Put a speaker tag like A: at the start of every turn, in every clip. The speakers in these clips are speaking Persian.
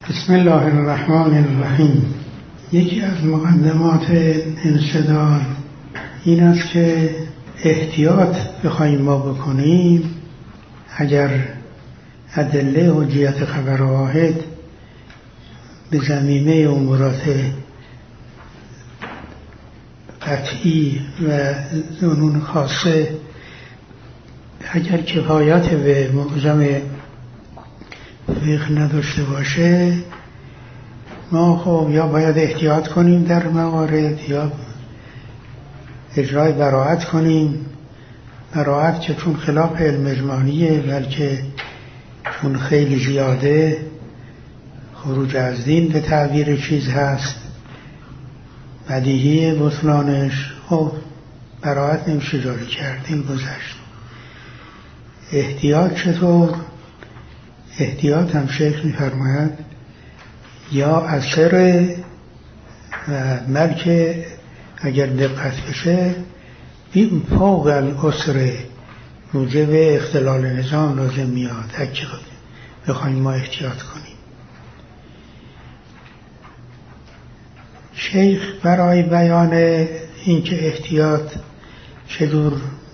A: بسم الله الرحمن الرحیم. یکی از مقدمات انشدار این است که احتیاط بخوایم ما بکنیم اگر ادله حجیت خبر واحد به ضمیمه امورات قطعی و ظنون خاصه اگر کفایت به معظم فقه نداشته باشه، ما خب یا باید احتیاط کنیم در موارد یا اجرای براءت کنیم. براءت که چون خلاف علم اجمالیه بلکه چون خیلی زیاده خروج از دین به تعبیر چیز هست، بدیهی بطلانش، خب براءت نمیشه جاری کرد. این گذشت. احتیاط چطور؟ احتیاط هم شیخ می‌فرماید یا اثر بلکه اگر دقت بشه این فوق الاسر موجب اختلال نظام لازم میاد اگه بخوایم ما احتیاط کنیم. شیخ برای بیان اینکه احتیاط چطور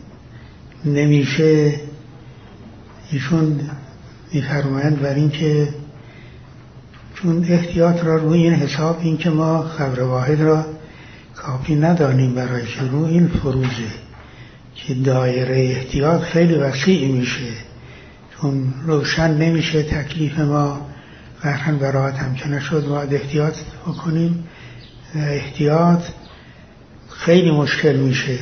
A: نمیشه ایشون می‌فرمایند بر این که چون احتیاط را روی این حساب این که ما خبر واحد را کافی ندانیم برای شروع این فروزه که دایره احتیاط خیلی وسیع میشه، چون روشن نمیشه تکلیف ما قطعاً براءت هم که نشد باید احتیاط بکنیم و احتیاط خیلی مشکل میشه.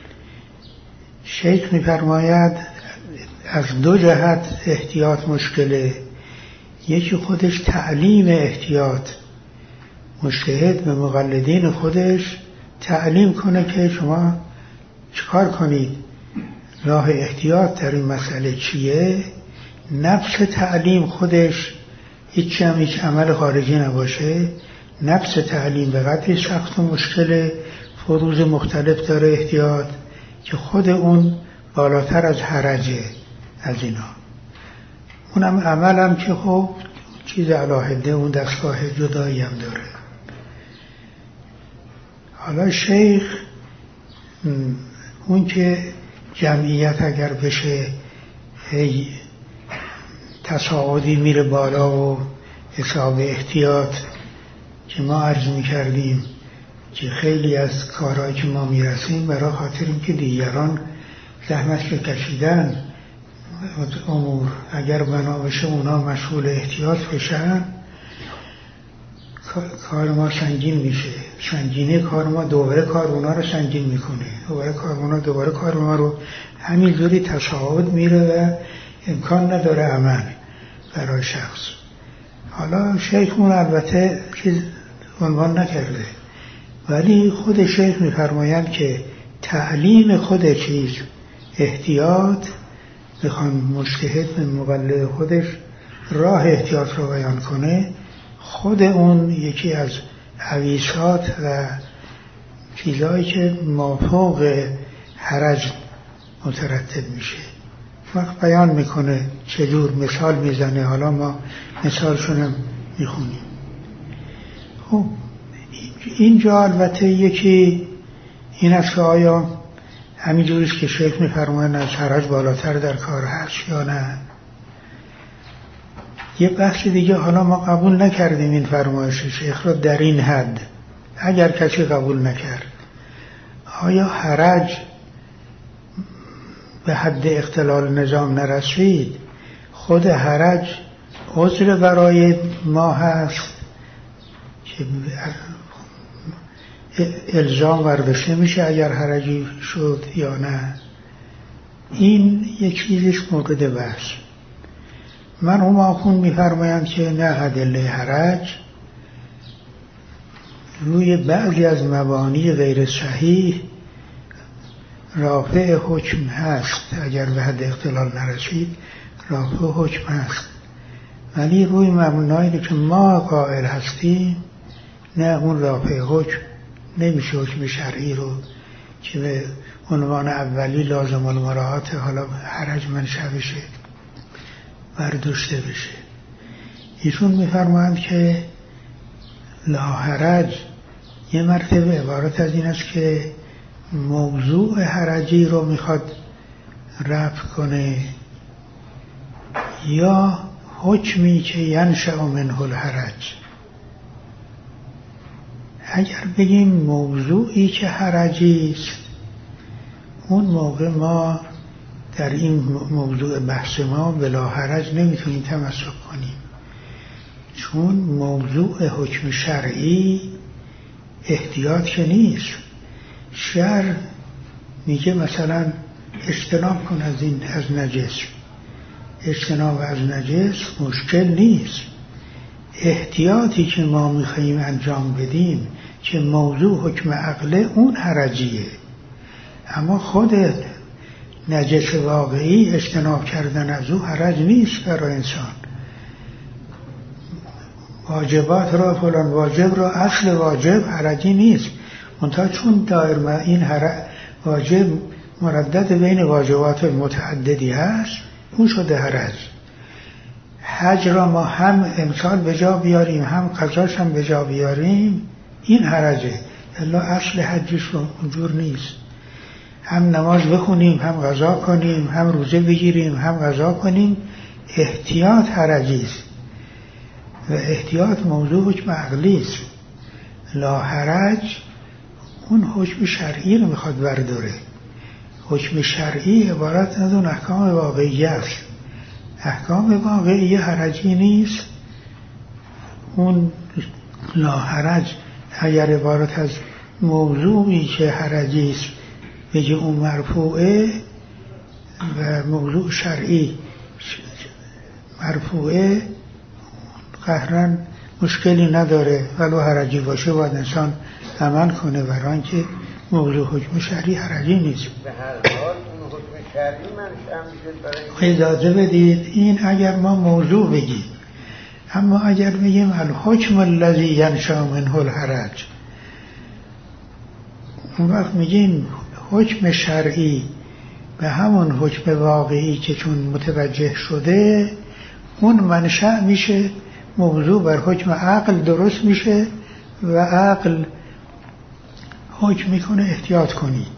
A: شیخ می‌فرماید از دو جهت احتیاط مشکله. یکی خودش تعلیم احتیاط، مجتهد به مقلدین خودش تعلیم کنه که شما چیکار کنید، راه احتیاط در این مسئله چیه. نفس تعلیم خودش هیچ عمل خارجی نباشه. نفس تعلیم به قدری سخت و مشکل، فروز مختلف داره احتیاط که خود اون بالاتر از حرجه از اینا. اونم عملم که خب چیز علاهده اون دستگاه جدایی هم داره. حالا شیخ اون که جمعیت اگر بشه هی تصاعدی میره بالا و حساب احتیاط که ما عرض میکردیم که خیلی از کارهایی که ما میرسیم برای خاطر اینکه دیگران زحمت که کشیدن امور اگر بنا بشه اونا مشغول احتیاط بشن کار ما سنگین میشه. سنگینه کار ما دوباره کار اونا رو سنگین میکنه، دوباره کار ما رو همینجوری تصاعد میره و امکان نداره عمل برای شخص. حالا شیخمون البته چیز عنوان نکرده ولی خود شیخ میفرمایند که تعلیم خود چیز احتیاط بخوان مجتهد به مقلد خودش راه احتیاط رو بیان کنه، خود اون یکی از حویصات و چیزهایی که مافوق حرج مترتب میشه. وقت بیان میکنه چجور مثال میزنه. حالا ما مثالشونم میخونیم. خب اینجا البته یکی این است که آیا همینجوریست که شیخ میفرمایند از حرج بالاتر در کار هست یا نه. یه بحث دیگه حالا ما قبول نکردیم این فرمایش شیخ را در این حد. اگر کسی قبول نکرد آیا حرج به حد اختلال نظام نرسید، خود حرج عذر برای ما هست که الزام برداشته میشه اگر حرجی شد یا نه. این یک چیزش مورد بحث. مرحوم آخوند میفرمایند که نه، ادله حرج روی بعضی از مبانی غیر صحیح رافع حکم هست. اگر به حد اختلال نرسید رافع حکم هست، ولی روی مبنایی که ما قائل هستیم نه، اون رافع حکم نمیشه. حکم شرعی رو که به عنوان اولی لازم المراعات حالا حرج منشأ بشه برداشته بشه. ایشون میفرمایند که لا حرج یه مرتبه عبارت از این است که موضوع حرجی رو میخواد رفع کنه یا حکمی که ینشأ منه الحرج. اگر بگیم موضوعی که حرجی است، اون موقع ما در این موضوع بحث ما بلا حرج نمیتونیم تمسک کنیم، چون موضوع حکم شرعی احتیاط که نیست. شرع میگه مثلا اجتناب کن از نجس. اجتناب از نجس مشکل نیست. احتیاطی که ما میخواییم انجام بدیم که موضوع حکم عقله اون حرجیه، اما خود نجس واقعی اجتناب کردن از او حرج نیست برای انسان. واجبات را فلان واجب را اصل واجب حرجی نیست، منتها چون دایر این واجب مردد بین واجبات متعددی هست اون شده حرج. حج را ما هم امسال به جا بیاریم هم قضاش هم به جا بیاریم این حرجه، الا اصل حجش رو اونجور نیست. هم نماز بخونیم هم قضا کنیم، هم روزه بگیریم هم قضا کنیم، احتیاط حرجی است و احتیاط موضوع حکم عقلی است. لا حرج اون حکم شرعی رو میخواد برداره. حکم شرعی عبارت از اون احکام واقعی است. احکام واقعی حرجی نیست. اون لا حرج اگر عبارت از موضوعی که حرجی است بگه اون مرفوعه و موضوع شرعی مرفوعه، قهرن مشکلی نداره، ولو حرجی باشه باید انسان عمل کنه، برای اینکه موضوع حکم شرعی حرجی نیست.
B: به هر حال اون حکم شرعی منشأ میشه برای
A: اجازه بدید این اگر ما موضوع بگیم، اما اگر بگیم الحکم الذی ینشأ منه الحرج، اون وقت میگیم حکم شرعی به همون حکم واقعی که چون متوجه شده اون منشأ میشه، موضوع بر حکم عقل درست میشه و عقل حکم میکنه احتیاط کنی.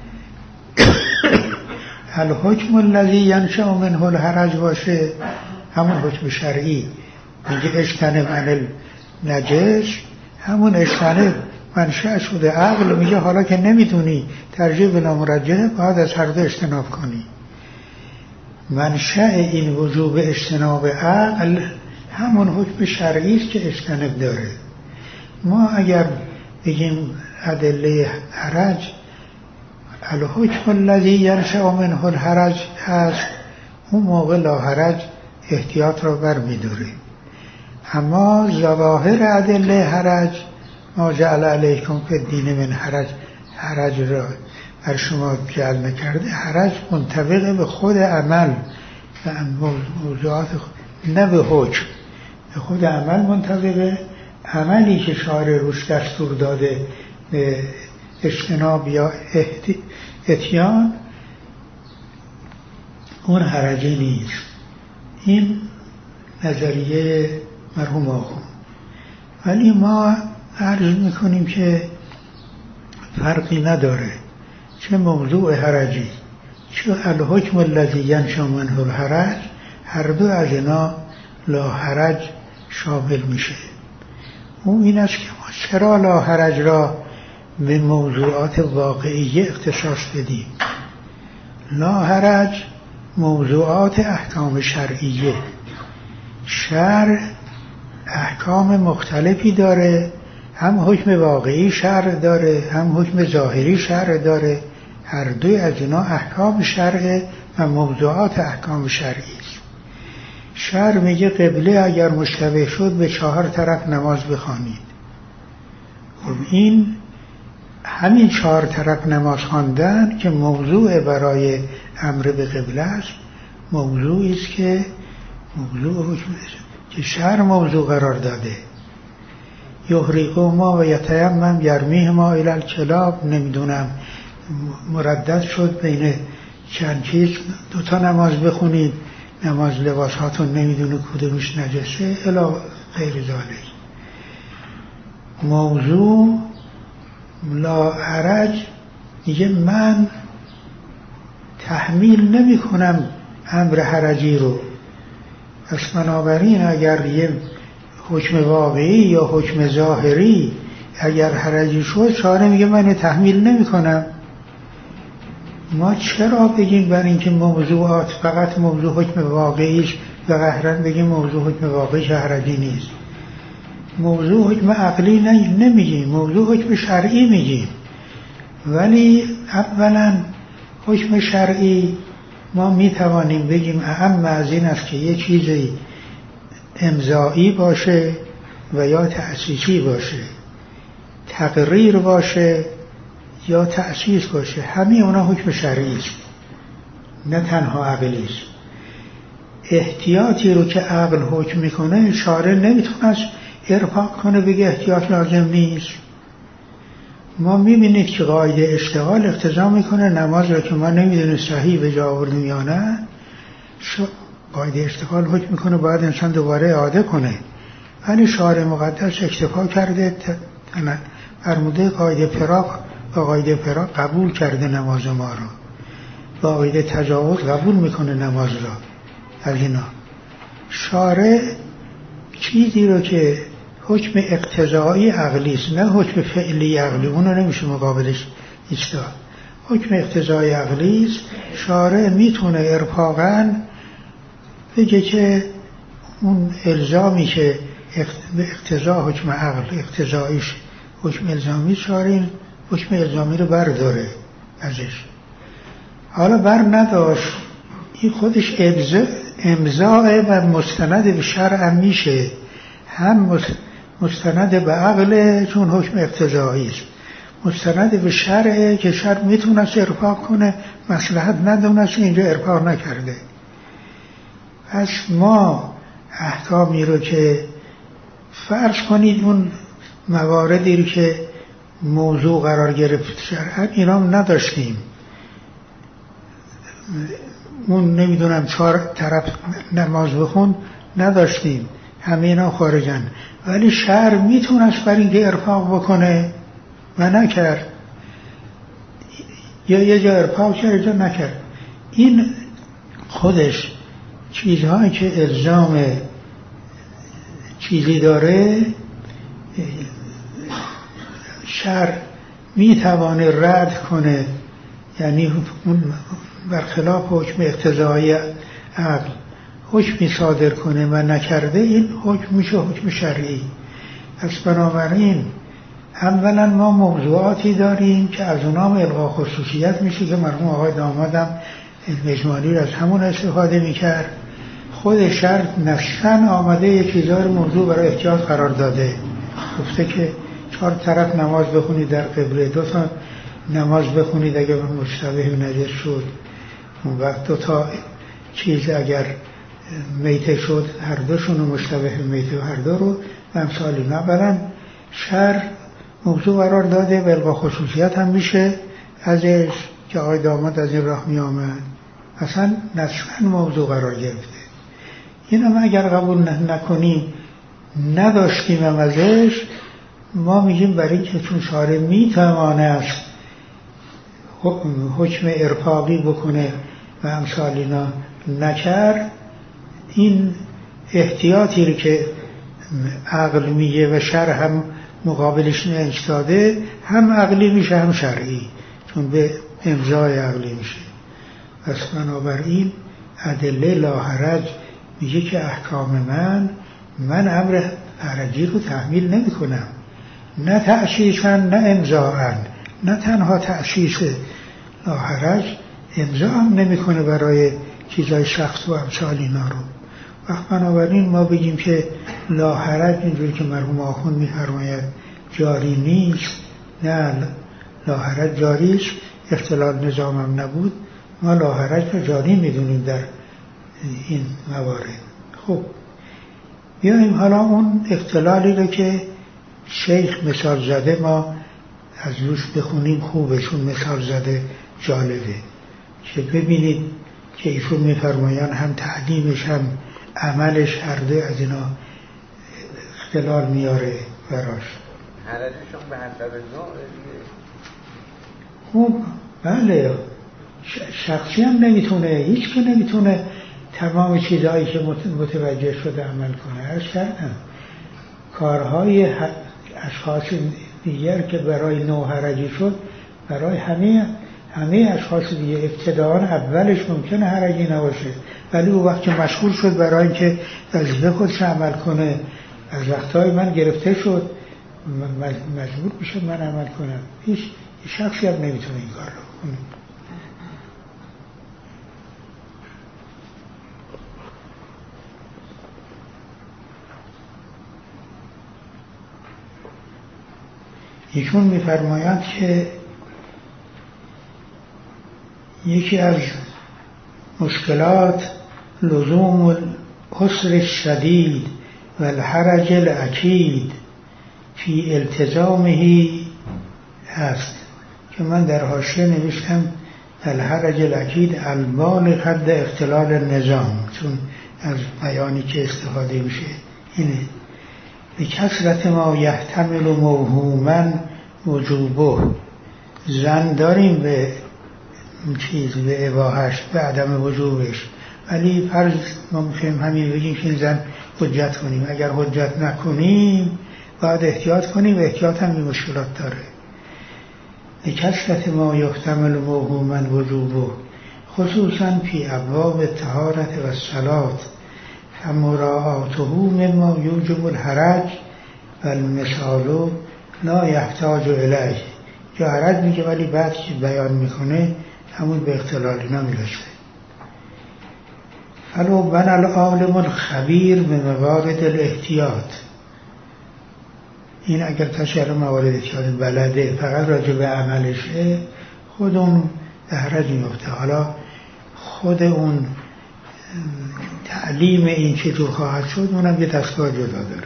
A: الحکم الذی ینشأ منه الحرج باشه همون حکم شرعی، میگه اجتنب عن النجس، همون اجتنب منشأ شده. عقل میگه حالا که نمیتونی ترجیح بلا مرجح باید از هر دو اجتناب کنی. منشأ این وجوب اجتناب عقل همون حکم شرعی است که اجتناب داره. ما اگر بگیم ادله حرج الحکم الذی ینشأ منه الحرج هست، اون موقع لا حرج احتیاط را برمی‌داره. اما ظواهر ادله حرج ما جعل علیکم فی الدین من حرج، حرج را بر شما جعل نکرده. حرج منطبق به خود عمل و موضوعات نه به حکم، به خود عمل منطبقه. عملی که شارع روش دستور داده به اجتناب یا اتیان اون حرجی نیست. این نظریه مرحوم آخوند. ولی ما عرض میکنیم که فرقی نداره چه موضوع حرجی چه الحکم الذی ینشأ منه الحرج، هر دو از اینا لا حرج شامل میشه. اون این است که ما چرا لا حرج را به موضوعات واقعی اختصاص بدیم. لا حرج موضوعات احکام شرعیه. شرع احکام مختلفی داره، هم حکم واقعی شرع داره هم حکم ظاهری شرع داره. هر دوی از اینا احکام شرع و موضوعات احکام شرعی است. شرع میگه قبله اگر مشتبه شد به 4 طرف نماز بخوانید. خب این همین 4 طرف نماز خواندن که موضوع برای امر به قبله است، موضوعی است که موضوع حکم که شرع موضوع قرار داده. یحرقهما و یتیمم یرمیهما الی الکلاب، نمیدونم مردد شد بین چند چیز 2 نماز بخونید، نماز لباساتون نمیدونه کدومش نجسه الا غیر ذالک. موضوع لا حرج میگه من تحمیل نمی کنم امر حرجی رو. پس بنابراین اگر یه حکم واقعی یا حکم ظاهری اگر حرجی شد شارع میگه من تحمیل نمی کنم. ما چرا بگیم بر اینکه موضوعات فقط موضوع حکم واقعیش و قهرن بگیم موضوع حکم واقعیش حرجی نیست؟ موضوع حکم عقلی نمیگیم، موضوع حکم شرعی میگیم. ولی اولا حکم شرعی ما میتوانیم بگیم اهم از این است که یه چیزی امضایی باشه و یا تأسیسی باشه، تقریر باشه یا تأسیس باشه، همین اونا حکم شرعی است، نه تنها عقلی است. احتیاطی رو که عقل حکم میکنه شارع نمیتونه ارفاق کنه بگه احتیاط لازم نیست. ما میبینید که قاعده اشتغال اقتضا میکنه نماز رو که ما نمیدونیم صحیح به جا آوردیم یا نه، قاعده اشتغال حکم میکنه باید انسان دوباره اعاده کنه. ولی شارع مقدس اکتفا کرده فرموده قاعده فراق و قاعده فراق قبول کرده نماز ما رو، با قاعده تجاوز قبول میکنه نماز را. از اینا شارع چیزی رو که حکم اقتضایی عقلی است نه حکم فعلی عقلی، اونو نمیشه مقابلش ایستاد. حکم اقتضایی عقلی است، شارع میتونه ارفاقاً بگه که اون الزامی که به اقتضا حکم عقل اقتضاییش حکم الزامی، شارع حکم الزامی رو برداره ازش. حالا بر نداشت، این خودش امضاء و مستند به شرع میشه، هم مستند به عقل چون حکم اقتضایی است، مستند به شرع که شرع میتونه ارفاق کنه، مصلحت ندونست اینجا ارفاق نکرده. پس ما احکامی رو که فرض کنید اون مواردی رو که موضوع قرار گرفت شرعا ایرام نداشتیم، اون نمیدونم 4 طرف نماز بخون نداشتیم، همه اینا خارجن، ولی شرع میتونست بر اینکه ارفاق بکنه و نکرد، یا یه جا ارفاق کرد یه جا نکرد. این خودش چیزهایی که الزام چیزی داره شرع میتوانه رد کنه، یعنی برخلاف حکم اقتضایی عقل حکمی صادر کنه و نکرده، این حکم میشه حکم شرعی. پس بنابراین اولا ما موضوعاتی داریم که از اونام الغا خصوصیت میشه که مرحوم آقای دامادم اجمالی رو از همون استفاده میکرد. خود شرع نصاً آمده یک چیزای موضوع برای احتیاط قرار داده، گفته که 4 طرف نماز بخونید در قبله، 2 تا نماز بخونید اگر مشتبه نجس شد، اون وقت 2 تا چیز اگر میته شد هر دوشون مشتبه میته و هر دو رو امثالی. اولا شرع موضوع قرار داده، بلغا خصوصیت هم میشه ازش که آقای داماد از این راه می آمد، اصلا نصفاً موضوع قرار گرفته. این هم اگر قبول نکنیم نداشتیم هم ازش، ما میگیم برای اینکه چون شارع میتوانه حکم ارفاقی بکنه و امثال اینا نکرد، این احتیاطی رو که عقل میگه و شرع هم مقابلش نایستاده هم عقلی میشه هم شرعی، چون به امضای عقلی میشه. پس بنابراین ادله لا حرج میگه که احکام من امر حرجی رو تحمیل نمی کنم، نه تأسیساً نه امضاءً، نه تنها تأسیس لا حرج، امضا هم نمی کنه برای چیزای شخص و امثال اینا رو. وقت بنابراین ما بگیم که لا حرج اینجوری که مرحوم آخوند می‌فرماید جاری نیست، نه لا حرج جاری است، اختلال نظام هم نبود، ما لا حرج رو جاری میدونیم در این موارد. خب بیاییم حالا اون اختلالی رو که شیخ مثال زده ما از روش بخونیم، خوبه چون مثال زده جالبه، که ببینید که ایشون میفرمایند هم تعلیمش هم عملش هر دو از اینا اختلال میاره براش.
B: حرجشون به حسب نوع دیگه.
A: خب بله، شخصی هم نمیتونه، هیچ که نمیتونه تمام چیزهایی که متوجه شده عمل کنه. عرض کردم کارهای اشخاص دیگر که برای نوع حرجی شد برای همه اشخاص دیگه ابتداءً اولش ممکنه حرجی نباشه، ولی او وقت که مشغول شد برای اینکه وظیفه خودش عمل کنه از وقتهای من گرفته شد، مجبور بشه من عمل کنم. هیچ شخصی هم نمیتونه این کار رو کنه. ایشون میفرمایند که یکی از مشکلات لزوم العسر الشدید و الحرج الاکید فی التزامه هست که من در حاشیه نوشتم الحرج الاکید البالغ حد اختلال النظام، چون از بیانی که استفاده میشه اینه. بکثرت ما یحتمل موهوما وجوبه، زن داریم به به اباحش، به عدم وجوبش، ولی فرض ما میخوایم همین بگیم که این زن حجت کنیم. اگر حجت نکنیم باید احتیاط کنیم و احتیاط هم این مشکلات داره. بکثرت ما یحتمل موهوما وجوبه خصوصا فی ابواب الطهارة و الصلاة فمراعاته مما یوجب الحرج و المثال لا یحتاج الیه. جا حرج میگه ولی بعد که بیان میکنه همون به اختلال اینا میرسه. فلو بنى العالم الخبیر به موارد الاحتیاط، این اگر تشریح موارد احتیاط بلده فقط راجع به عملشه خود اون به حرج میفته. حالا خود اون تعلیم این که جو خواهد شد اونم یه دستگاه جدا داره.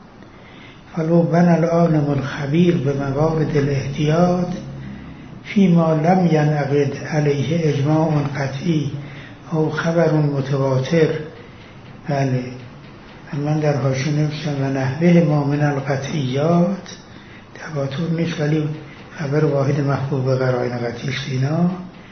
A: فلو بنى العالم الخبیر به موارد الاحتیاط فيما لم ينعقد عليه اجماع قطعی او خبر متواتر. بله من در حاشیه نوشتم و نحوه ما من القطعیات، تواتر نیست ولی خبر واحد محبوب به قرائن قطعی است. اینا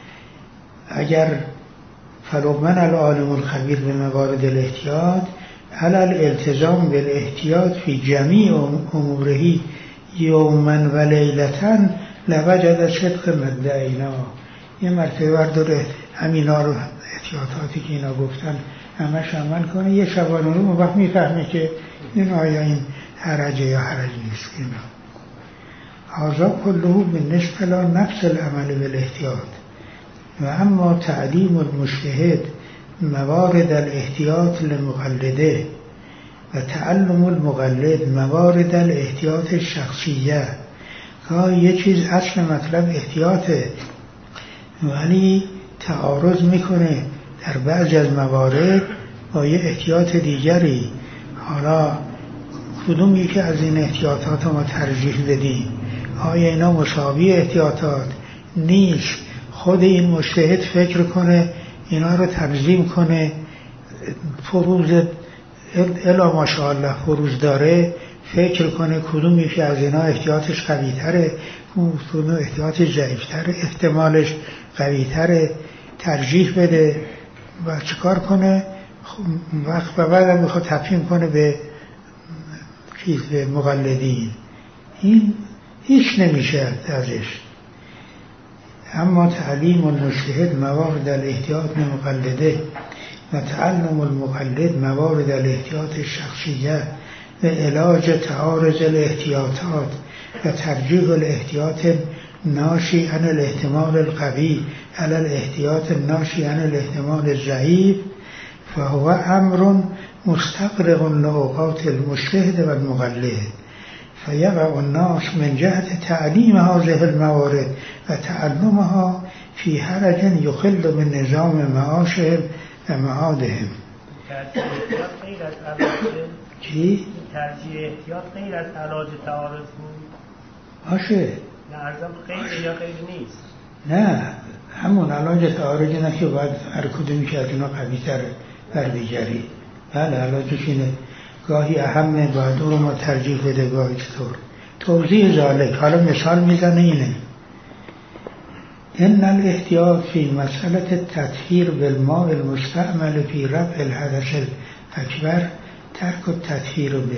A: اگر فلو بنى العالم الخبیر به موارد الاحتیاط على الالتزام بالاحتیاط فی جمیع اموره یوما و لیلتا لوجد صدق مدعینا. یه مرتبه برداره همینا رو احتیاطاتی که اینا گفتن همش عمل کنه، یه شبانه رو وقت میفهمه که این آیا این حرجه یا حرج نیست. اینا هذا كله بالنسبه لنفس العمل بالاحتیاط. و اما تعلیم المجتهد موارد الاحتیاط لمقلده و تعلم المقلد موارد الاحتیاط الشخصیه. یه چیز اصل مطلب احتیاطه ولی تعارض میکنه در بعضی از موارد با یه احتیاط دیگری. حالا کدوم یکی از این احتیاطات ما ترجیح بدیم؟ آیا اینا مساوی احتیاطات نیست؟ خود این مجتهد فکر کنه اینا رو تنظیم کنه، فروض الا ماشاءالله فروض داره، فکر کنه کدوم یکی از اینا احتیاطش قوی تره، کدوم احتیاطش ضعیف تره، احتمالش قوی تره، ترجیح بده و چیکار کنه. وقت و بعدم میخواد تفهیم کنه به به مقلدین. این هیچ نمیشه ازش. اما تعلیم المجتهد موارد الاحتیاط لمقلده و تعلم المقلد موارد الاحتیاط الشخصیه و علاج تعارض الاحتیاطات و ترجیح الاحتیاط ناشی عن الاحتمال القوی علی الاحتیاط ناشی عن الاحتمال الضعیف فهو امر مستغرق لاوقات المجتهد و المقلد فیقع الناس من جهت تعلیم هذه الموارد و تعلمها فی حرج یخل من نظام معاشهم و معادهم. چی؟
C: ترجیح احتیاط غیر از علاج تعارض بود؟
A: باشه.
C: نه ارزم خیلی یا خیلی نیست.
A: نه همون علاج تعارض نه که باید هر کدومی که از اینا قوی تره بر دیگری. بله علاجش اینه، گاهی اهمه باید اون رو ما ترجیح بده، گاهی چطور. توضیح ذالک حالا مثال میزنه اینه: ان الاحتیاط فی مسئله التطهیر بالماء المستعمل فی رفع الحدث الاکبر ترک التطهیر به.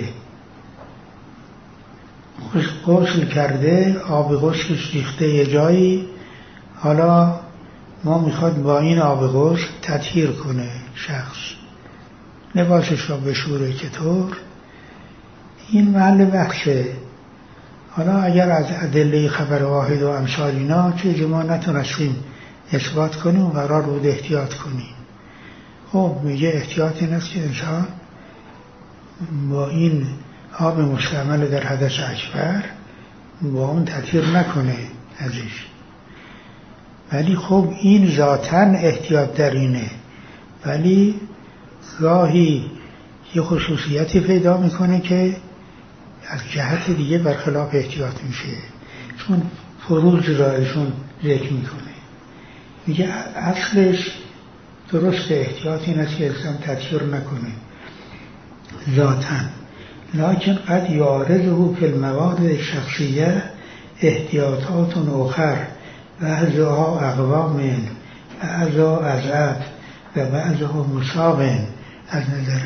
A: غسل کرده، آب غسلش ریخته یه جایی، حالا ما میخواد با این آب غسل تطهیر کنه شخص، لباسش را بشوره، چطور؟ این محل بحثه. حالا اگر از ادله خبر واحد و امثال اینا چیزی ما نتونستیم اثبات کنیم و قرار بود احتیاط کنیم، خب میگه احتیاط این است که انسان با این آب مستعمل در حدث اکبر با اون تطهیر نکنه ازش. ولی خب این ذاتاً احتیاط در اینه، ولی گاهی یه خصوصیتی پیدا میکنه که از جهت دیگه برخلاف احتیاط میشه، چون فروج رایشون ذکر میکنه. میگه اصلش درست احتیاط این است که انسان تطهیر نکنه ذاتاً، لکن قد یعرضه فی المواد الشخصیه احتیاطات اخر بعضها اقوا من بعضها اضعف و بعضها مساو از نظر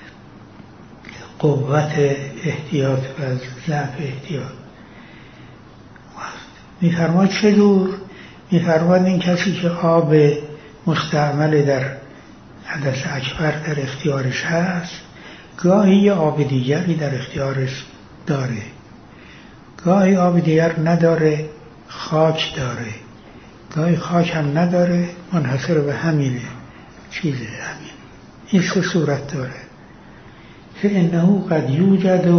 A: قوت احتیاط و از ضعف احتیاط. میفرماد چه دور؟ میفرماد این کسی که آب مستعمل در حدث اکبر در اختیارش هست، گاهی یه آب دیگری در اختیارش داره، گاهی آب دیگر نداره، خاک داره، گاهی خاک هم نداره، منحصر به همینه، چیزه همین. این سه صورت داره. فإنه قد یوجد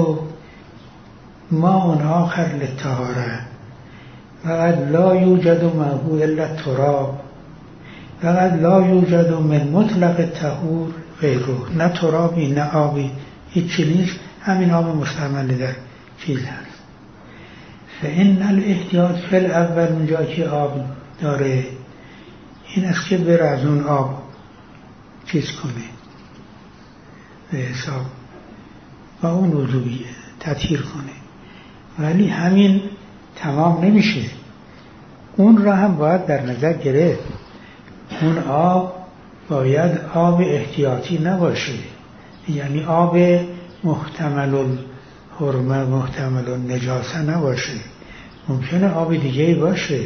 A: ماء آخر للطهارة و قد لا یوجد معه الا التراب و قد لا یوجد من مطلق الطهور غیره. نه ترابی نه آبی، هیچی نیست، همین آب مستعمل در چیز هست. فإن الاحتیاط فی الاول، اونجا که آب داره، این است که بر از اون آب چیز کنه به حساب و اون وضوعی تطهیر کنه. ولی همین تمام نمیشه، اون را هم باید در نظر گرفت. اون آب باید آب احتیاطی نباشه، یعنی آب محتمل الحرمه محتمل النجاسه نباشه. ممکنه آب دیگه باشه،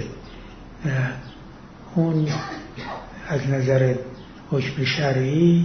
A: اون از نظر حکم شرعی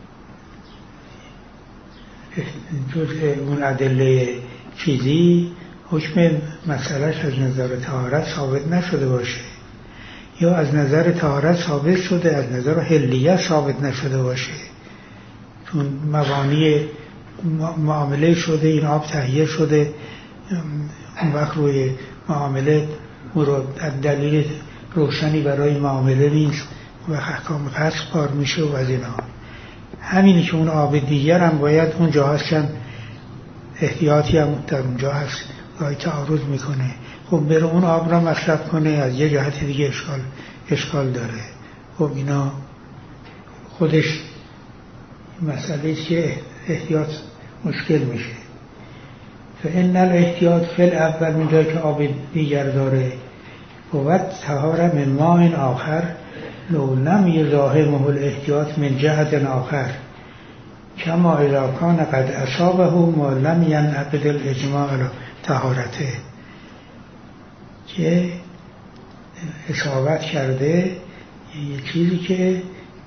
A: جزء اون ادله چیزی حکم مسئلهش از نظر طهارت ثابت نشده باشه، یا از نظر طهارت ثابت شده از نظر حلیه ثابت نشده باشه، چون مبانی معامله شده، این آب تهیه شده، اون وقت روی معامله دلیل روشنی برای معامله نیست و احکام قصد کار میشه و از اینا. همینی که اون آب دیگر هم باید اونجا هستن، احتیاطی هم در اونجا هست، گاهی تعارض میکنه، خب بره اون آب را مصرف کنه، از یه جهت دیگه اشکال داره. خب اینا خودش مسئله است که احتیاط مشکل میشه. فإن الاحتیاط فی الاول، اونجا که آب دیگر داره، و طهاره من ماء آخر لو لم یزاحمه الاحتیاط من جهت آخر کما اذا کان قد اصابه ما لم ینعقد الاجماع علی طهارته. که اصابت کرده یه چیزی که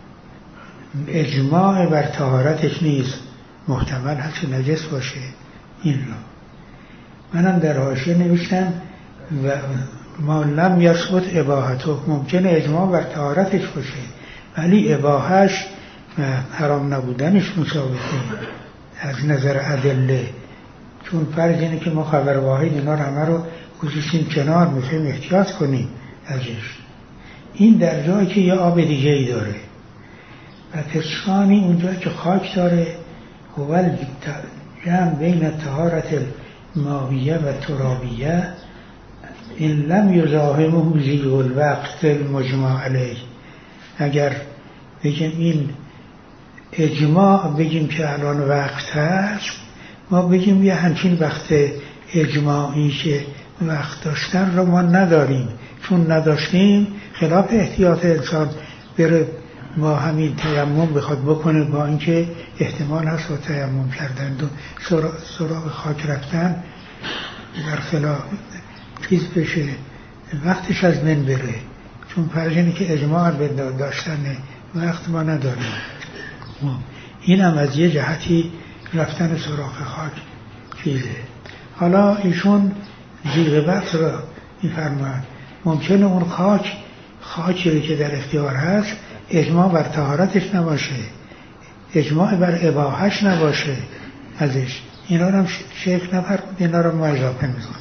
A: اجماع بر طهارتش نیست، محتمل هست نجس باشه. این را منم در حاشیه نوشتم و ما لم یثبت اباحته، ممکنه اجماع بر طهارتش باشه ولی اباحش و حرام نبودنش مساویه از نظر ادله، چون فرض اینه که ما خبر واحد اینا رو همه رو گذاشتیم کنار، میخوایم احتیاط کنیم ازش. این در جایی که یه آب دیگه ای داره و تسخانی اونجا که خاک داره، هو جمع بین طهارت ماویه و ترابیه، این لم یزاحمه ضیق الوقت المجمع علیه. اگر بگیم این اجماع بگیم که الان وقت هست، ما بگیم یه همچین وقت اجماعی که وقت داشتن رو ما نداریم، چون نداشتیم خلاف احتیاط انسان بره با همین تیمم بخواد بکنه، با اینکه احتمال هست با تیمم کردن و سراغ خاک رفتن در خلاف چیز بشه، وقتش از من بره، چون فرض که اجماع به داشتن وقت ما نداریم. این هم از یه جهتی رفتن سراغ خاک چیزه. حالا ایشون ضیق وقت را می‌فرماید ممکنه اون خاکی که در اختیار هست اجماع بر طهارتش نباشه، اجماع بر اباحش نباشه ازش. اینا رو هم شیخ نفرمود، اینا رو ما اضافه می‌کنیم.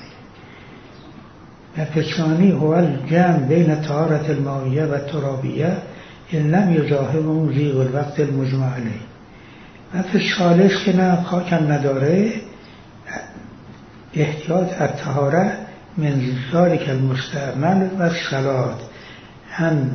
A: فثانی هو الجمع بین طهارت المائیه و ترابیه این لم یزاحمه ضیق الوقت المجمع علیه. و ثالث که نه خاکم نداره، احتیاط الطهاره من ذلک المستعمل و صلات، هم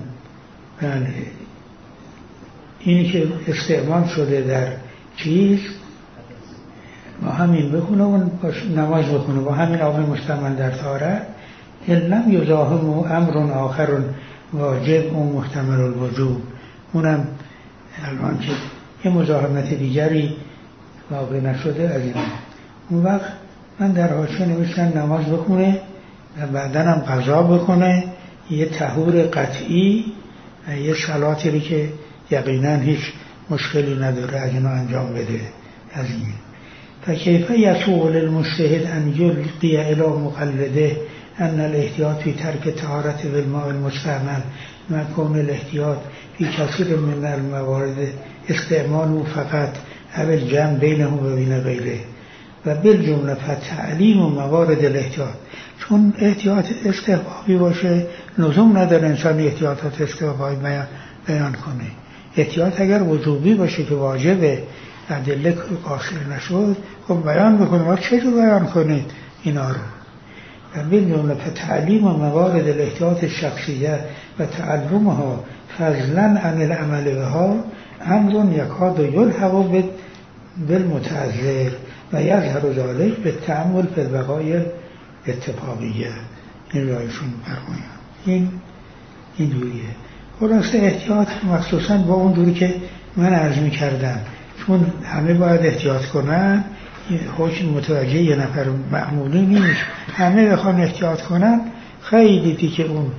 A: اینی که استعمال شده در چیز با همین بخونه و نماز بخونه با همین آب مستعمل در طهاره، این لم یزاحمه امر آخر واجب و محتمل الوجوب. اونم الان که یه مزاحمت دیگری واقع نشده از این. اون وقت من در حاشیه نوشتم نماز بخونه و بعدن هم قضا بکنه، یه طهور قطعی، یه صلاتی که یقینا هیچ مشکلی نداره از اینو انجام بده. از این فکیف یسوع للمجتهد ان یلقی الی مقلده ان الاحتیاط فی ترک طهارت بالماء المستعمل مع کون الاحتیاط فی کثیر من الموارد استعمال فقط او الجمع بینه و بین غیره و بالجمله فتعلیم و موارد الاحتیاط. چون احتیاط استحبابی باشه لزوم نداره انسان احتیاطات استحبابی بیان کنه. احتیاط اگر وجوبی باشه که واجبه ادله قاصر نشد، خب بیان بکنه. ما چطور بیان کنید اینا رو؟ و بالجمله فتعلیم و موارد الاحتیاط الشخصیه و تعلمها فضلا عن العمل بها امر یکاد یلحق بالمتعذر و یظهر ذلک بالتأمل فی الوقایع اتفاقیه. این رایشون فرمایند این دوریه. خلاصه احتیاط مخصوصا با اون دوری که من عرض می کردم، چون همه باید احتیاط کنن، حکم متوجه یه نفر معمولی نیست، همه بخوان احتیاط کنن خیلی دیگه اون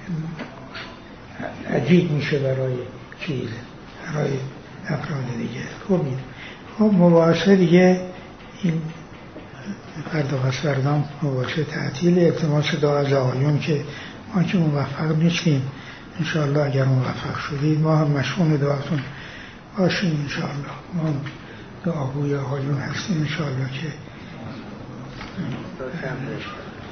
A: عجیب میشه برای چیز، برای افراد دیگه. خب مباحثه دیگه این فردا پس فردام مباحثه تعطیل التماس دعا از آقایون که ما که موفق نیستیم، انشاءالله اگر موفق شدید ما هم مشغول دعاتون باشیم. انشاءالله ما دعاگوی آقایون هستیم انشاءالله که